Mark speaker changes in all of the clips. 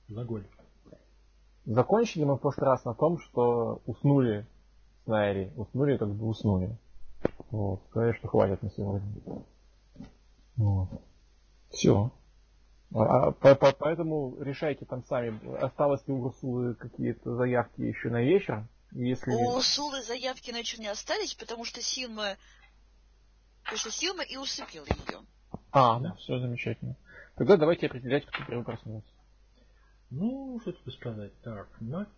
Speaker 1: Загонь.
Speaker 2: Закончили мы в прошлый раз на том, что уснули с Найри. Уснули, как бы уснули. Вот. Сказали, что хватит на сегодня. Вот. Все. Поэтому решайте там сами, осталось ли у Урсулы какие-то заявки еще на вечер. Если...
Speaker 3: У Урсулы заявки на вечер не остались, потому что Силма и усыпила ее.
Speaker 2: Да. Все замечательно. Тогда давайте определять, кто первый проснулся.
Speaker 1: Ну, что тебе сказать? Так, ночь.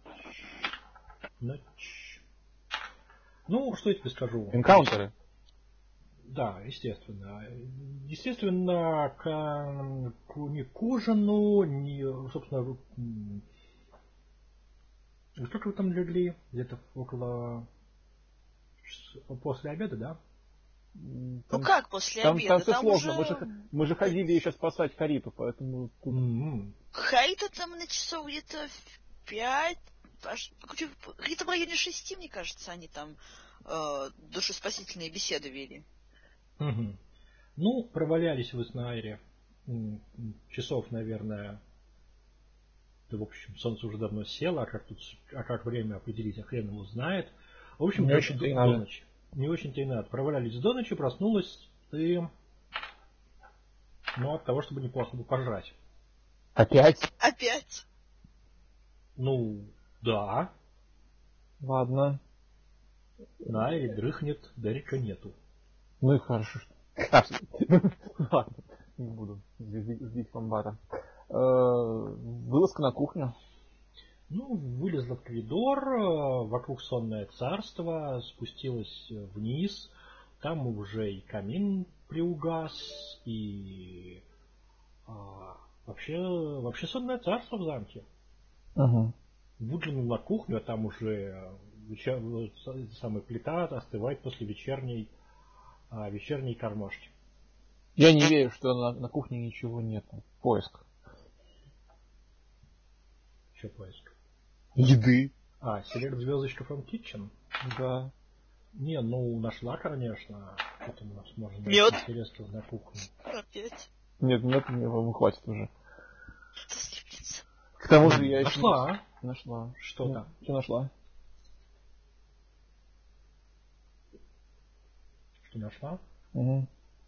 Speaker 1: Ну, что я тебе скажу?
Speaker 2: Энкаунтеры?
Speaker 1: Да, естественно. Естественно, ни к ужину, ни, собственно, как вы там легли? Где-то около... После обеда, да?
Speaker 3: Там, как после обеда?
Speaker 2: Там все сложно. Уже... Мы же ходили еще спасать Хариту, поэтому...
Speaker 3: Харита там на часов где-то в 5... Где-то в районе 6, мне кажется, они там душеспасительные беседы вели.
Speaker 1: Угу. Ну, провалялись вы с Найри часов, наверное... Да, в общем, солнце уже давно село, а как время определить, хрен его знает. В общем,
Speaker 2: не очень-то и надо.
Speaker 1: Ночи. Не очень-то и надо. Провалялись до ночи, проснулась ты... Ну, от того, чтобы неплохо бы пожрать.
Speaker 2: Опять?
Speaker 1: Ну, да.
Speaker 2: Ладно.
Speaker 1: Найри дрыхнет, Дерека нету.
Speaker 2: Ну и хорошо. Ладно, не буду злить комбата. Вылазка на кухню.
Speaker 1: Ну, вылезла в коридор, вокруг сонное царство, спустилась вниз. Там уже и камин приугас, и вообще сонное царство в замке.
Speaker 2: Угу.
Speaker 1: Выглянула на кухню, а там уже самая плита остывает после вечерней кормежки.
Speaker 2: Я не верю, что на кухне ничего нет. Поиск.
Speaker 1: Что поиск?
Speaker 2: Еды.
Speaker 1: Select звездочка from kitchen?
Speaker 2: Да.
Speaker 1: Не, ну нашла, конечно. Что-то у нас можно найти
Speaker 3: Мед.
Speaker 1: интересного на кухне.
Speaker 3: Опять.
Speaker 2: Нет, мне хватит уже. К тому же я
Speaker 1: нашла.
Speaker 2: Нашла.
Speaker 1: Что там?
Speaker 2: Что нашла?
Speaker 1: Что нашла?
Speaker 2: Угу.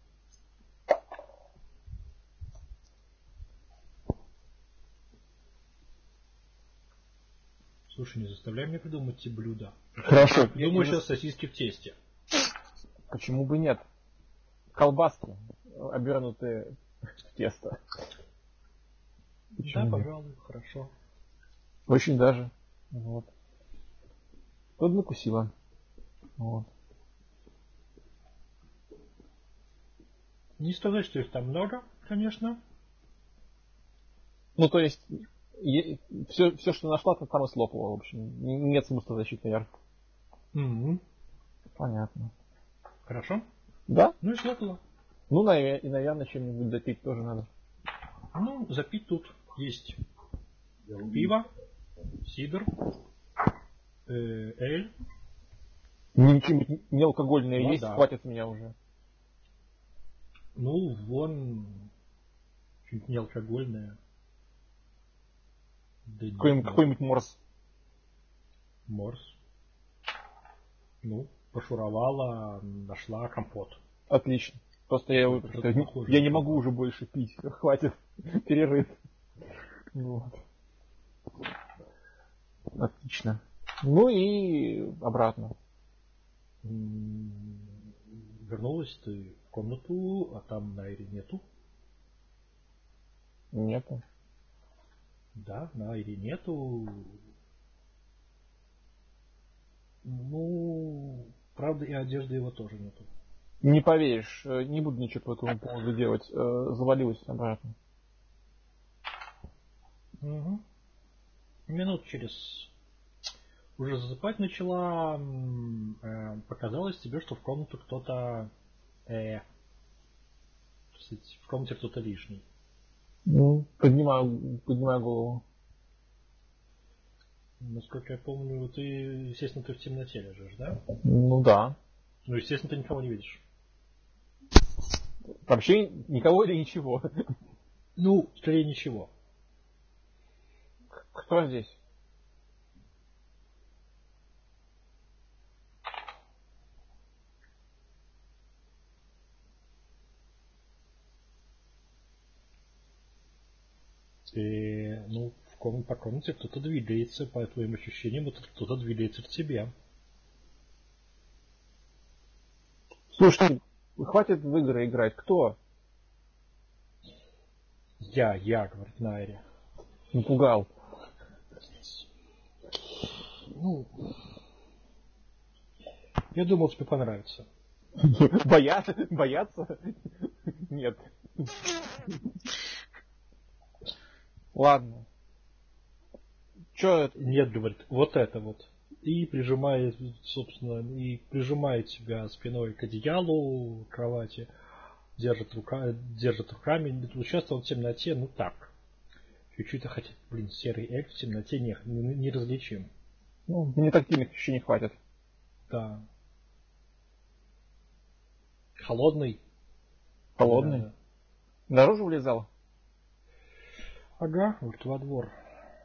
Speaker 1: Слушай, не заставляй меня придумать те блюда.
Speaker 2: Хорошо.
Speaker 1: Думаю, сейчас сосиски в тесте.
Speaker 2: Почему бы нет? Колбаски, обернутые в тесто.
Speaker 1: Да, пожалуй, хорошо.
Speaker 2: Очень даже. Вот. Тут накусила. Вот.
Speaker 1: Не сказать, что их там много, конечно.
Speaker 2: Ну, то есть, все, что нашла, там и слопала, в общем. Нет смысла защитный яр.
Speaker 1: Угу.
Speaker 2: Понятно.
Speaker 1: Хорошо?
Speaker 2: Да?
Speaker 1: Ну и слопала.
Speaker 2: Ну, и, наверное, чем-нибудь допить тоже надо.
Speaker 1: Ну, запить тут есть пиво, сидр, эль.
Speaker 2: Ничего неалкогольное
Speaker 1: вода.
Speaker 2: Есть, хватит меня уже.
Speaker 1: Ну, вон, чуть неалкогольное. Да
Speaker 2: Какой-нибудь морс.
Speaker 1: Морс. Ну, пошуровала, нашла компот.
Speaker 2: Отлично. Просто я не могу уже больше пить. Хватит. Перерыв. Вот. Отлично. Ну и обратно.
Speaker 1: Вернулась ты в комнату, а там Найри нету.
Speaker 2: Нету.
Speaker 1: Да, Найри нету. Ну, правда, и одежды его тоже нету.
Speaker 2: Не поверишь, не буду ничего по этому поводу делать. Завалилась обратно.
Speaker 1: Угу. Минут через... Уже засыпать начала, показалось тебе, что в комнату кто-то... в комнате кто-то лишний.
Speaker 2: Ну, поднимаю голову.
Speaker 1: Насколько я помню, ты, естественно, ты в темноте лежишь, да?
Speaker 2: Ну да.
Speaker 1: Ну, естественно, ты никого не видишь.
Speaker 2: Вообще никого или ничего?
Speaker 1: Ну, скорее ничего.
Speaker 2: Кто здесь?
Speaker 1: И, ну, по комнате кто-то двигается, по твоим ощущениям, вот кто-то двигается к тебе.
Speaker 2: Слушай, хватит в игры играть. Кто?
Speaker 1: Я, говорит Найри.
Speaker 2: Напугал.
Speaker 1: Ну, я думал, тебе понравится.
Speaker 2: Бояться? Нет. Ладно. Че это?
Speaker 1: Нет, говорит, вот это вот. И прижимает, собственно, тебя спиной к одеялу, к кровати, держит руками. Участвовал в темноте, ну так. Чуть-чуть, хотя, серый эльф в темноте не различим.
Speaker 2: Ну, мне тактильных еще не хватит.
Speaker 1: Да. Холодный?
Speaker 2: Холодный? Да. Наружу влезал?
Speaker 1: Ага, вот во двор.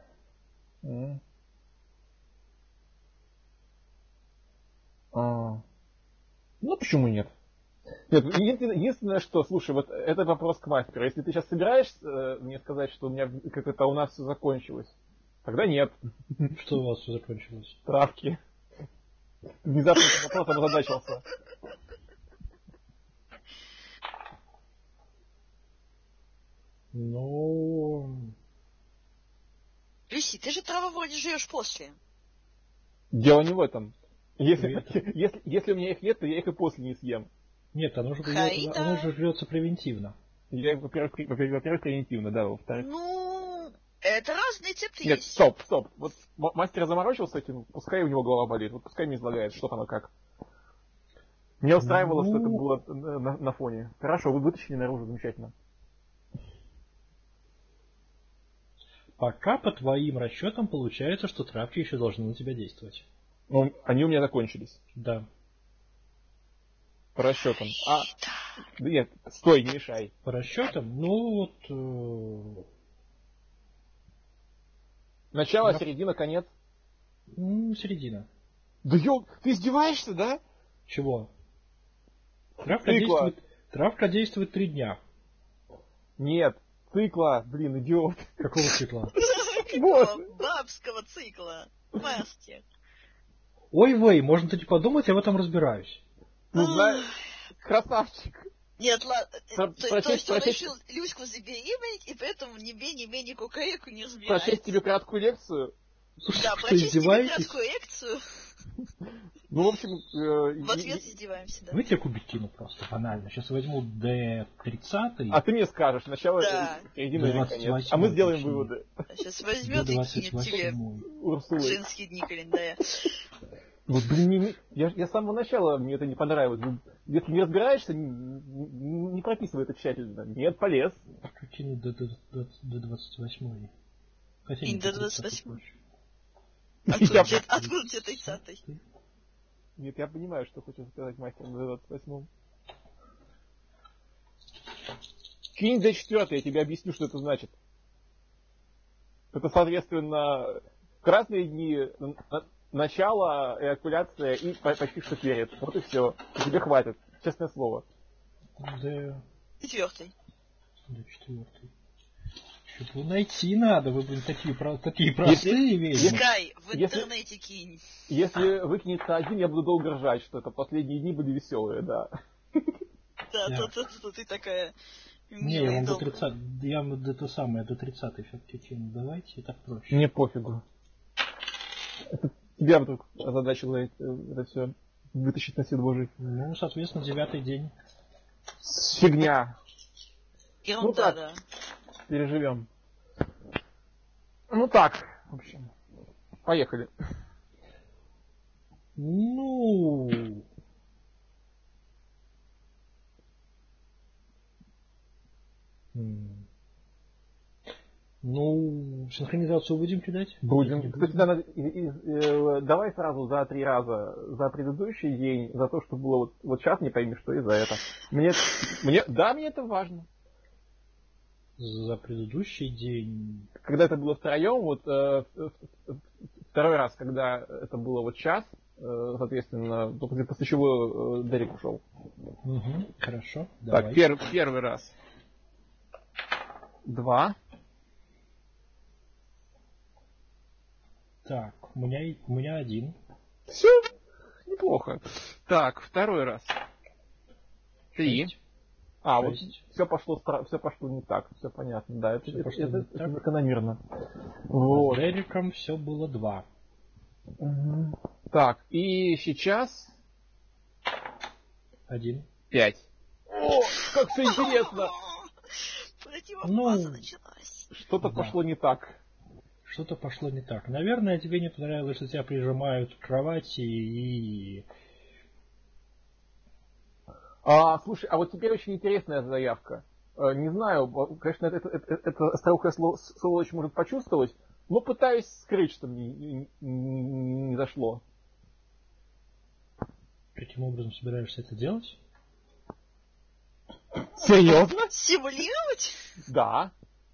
Speaker 2: Ну, почему нет? Нет, единственное, что, слушай, вот это вопрос к мастеру. Если ты сейчас собираешься мне сказать, что у меня как-то у нас все закончилось, тогда нет.
Speaker 1: Что у вас все закончилось?
Speaker 2: Травки. Внезапно вопросом озадачился.
Speaker 1: Ну...
Speaker 3: Люси, ты же травы вроде жуешь после.
Speaker 2: Дело не в этом. Если у меня их нет, то я их и после не съем.
Speaker 1: Нет, оно же жрется превентивно.
Speaker 2: Во-первых, превентивно, да, во-вторых.
Speaker 3: Ну, это разные рецепты
Speaker 2: Нет,
Speaker 3: есть.
Speaker 2: стоп. Вот мастер заморочился этим, пускай у него голова болит, вот пускай мне излагает, что там и как. Меня устраивало, что это было на фоне. Хорошо, вы вытащили наружу, замечательно.
Speaker 1: Пока по твоим расчетам получается, что травки еще должны на тебя действовать.
Speaker 2: Ну, они у меня закончились.
Speaker 1: Да.
Speaker 2: По расчетам. Нет, стой, не мешай.
Speaker 1: По расчетам, ну вот...
Speaker 2: Начало, середина, конец.
Speaker 1: Середина.
Speaker 2: Да ты издеваешься, да?
Speaker 1: Чего? Травка действует 3 дня.
Speaker 2: Нет, цикла, блин, идиот.
Speaker 1: Какого цикла?
Speaker 3: Бабского цикла. Мастер.
Speaker 1: Ой-вей, можно таки подумать, я в этом разбираюсь.
Speaker 2: Ну, знаешь, красавчик.
Speaker 3: Нет, ладно. То есть он решил Люську забеременеть, и поэтому ни бе, ни ме, ни кукареку не разбирается.
Speaker 2: Прочесть тебе краткую лекцию?
Speaker 3: Да, прочесть тебе краткую лекцию.
Speaker 2: Ну, в общем...
Speaker 3: В ответ издеваемся, да.
Speaker 1: Давайте кубикину просто, банально. Сейчас возьму D30.
Speaker 2: А ты мне скажешь, начало, середина или конец. А мы сделаем выводы.
Speaker 3: Сейчас возьмет и кинет тебе женские дни календаря.
Speaker 2: Вот, блин, я с самого начала мне это не понравилось. Если не разбираешься, не прописывай это тщательно. Нет, полез.
Speaker 1: Кинуть до 28.
Speaker 3: Кинь до 28. Откуда тебе 30-й?
Speaker 2: Нет, я понимаю, что хочешь сказать мастер на 28-м. Кинь до 4, я тебе объясню, что это значит. Это, соответственно, красные дни, начало, эякуляция и почти что перед. Вот и все. Тебе хватит. Честное слово.
Speaker 1: До
Speaker 3: 4.
Speaker 1: До 4. Что-то найти надо. Вы, блин, такие простые вещи.
Speaker 3: Искай, в интернете кинь.
Speaker 2: Если выкинется один, я буду долго ржать, что это последние дни были веселые, да.
Speaker 3: Да, то ты такая...
Speaker 1: Не, я вам до 30, я до 30 все-таки кину. Давайте, так проще.
Speaker 2: Мне пофигу. Это тебя вдруг озадачило это все вытащить на свет Божий.
Speaker 1: Ну, соответственно, 9-й день.
Speaker 2: Фигня.
Speaker 3: Ерунда, да.
Speaker 2: Переживем. Ну так, в общем. Поехали.
Speaker 1: Ну... Ну, синхронизацию будем кидать?
Speaker 2: Будем. Кстати, давай сразу за 3 раза за предыдущий день, за то, что было вот сейчас, не пойми, что и за это. Мне это важно.
Speaker 1: За предыдущий день...
Speaker 2: Когда это было втроем, вот второй раз, когда это было вот час, соответственно, только после чего Дерек ушел.
Speaker 1: Угу, хорошо,
Speaker 2: так,
Speaker 1: давай.
Speaker 2: Первый раз. 2.
Speaker 1: Так, у меня 1.
Speaker 2: Все, неплохо. Так, второй раз. 3.
Speaker 1: 6.
Speaker 2: А, 6. Вот все пошло не так, все понятно, да, это закономерно.
Speaker 1: Вот. С Дереком все было 2.
Speaker 2: Угу. Так, и сейчас
Speaker 1: 1.
Speaker 2: 5. О, как все интересно!
Speaker 3: Противофаза началась.
Speaker 2: Что-то пошло не так.
Speaker 1: Что-то пошло не так. Наверное, тебе не понравилось, что тебя прижимают к кровати и...
Speaker 2: Слушай, а вот теперь очень интересная заявка. Не знаю, конечно, это остроухая сволочь может почувствовать, но пытаюсь скрыть, чтобы не зашло.
Speaker 1: Каким образом собираешься это делать?
Speaker 2: Серьезно?
Speaker 3: Симулировать?
Speaker 2: Да.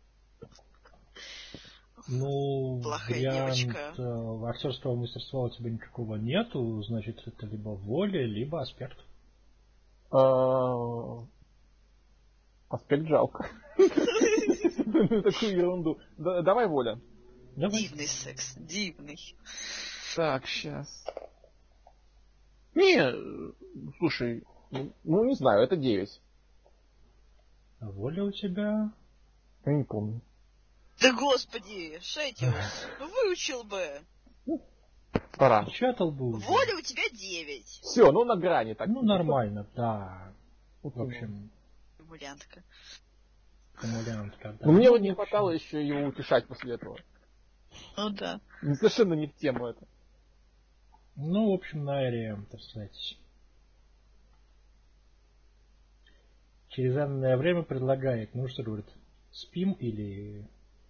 Speaker 1: Ну,
Speaker 3: плохая
Speaker 1: вариант актерского мастерства у тебя никакого нету, значит, это либо воля, либо аспект.
Speaker 2: Аспект жалко. Такую ерунду. Давай воля.
Speaker 3: Дивный секс, дивный.
Speaker 2: Так, сейчас. Не, слушай, ну не знаю, это 9.
Speaker 1: А воля у тебя?
Speaker 2: Я не помню.
Speaker 3: Да господи, Шетиус, выучил бы.
Speaker 2: Пора.
Speaker 1: Печатал бы уже.
Speaker 3: Воля у тебя 9.
Speaker 2: Все, ну на грани так.
Speaker 1: Ну нормально, да. В общем.
Speaker 3: Симулянтка.
Speaker 1: Симулянтка, да.
Speaker 2: Но мне вот не хватало еще его утешать после этого.
Speaker 3: Ну да.
Speaker 2: Совершенно не в тему это.
Speaker 1: Ну, в общем, Найри, так сказать, через энное время предлагает, ну что говорит, спим или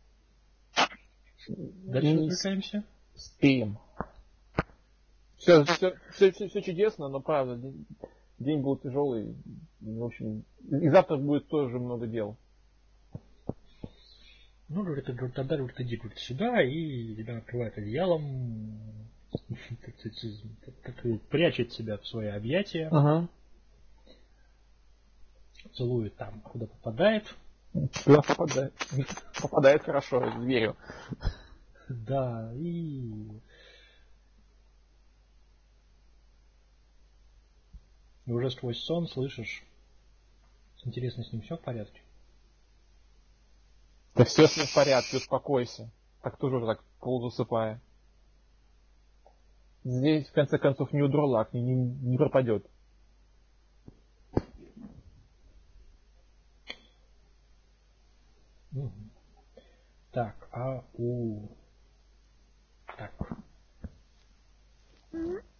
Speaker 1: дальше развлекаемся?
Speaker 2: Спим. Все чудесно, но правда, день был тяжелый. В общем, и завтра будет тоже много дел.
Speaker 1: Ну, говорит, тогда говорит, иди говорит, сюда, и тебя накрывает одеялом, прячет себя в свои объятия, целует там, куда попадает.
Speaker 2: Куда попадает. Попадает хорошо, верю.
Speaker 1: Да, и уже сквозь сон слышишь, интересно, с ним все в порядке?
Speaker 2: Да все с ним в порядке, успокойся. Так тоже уже так полузасыпая. Здесь, в конце концов, не удурлак, не пропадет.
Speaker 1: Так, а у... Так.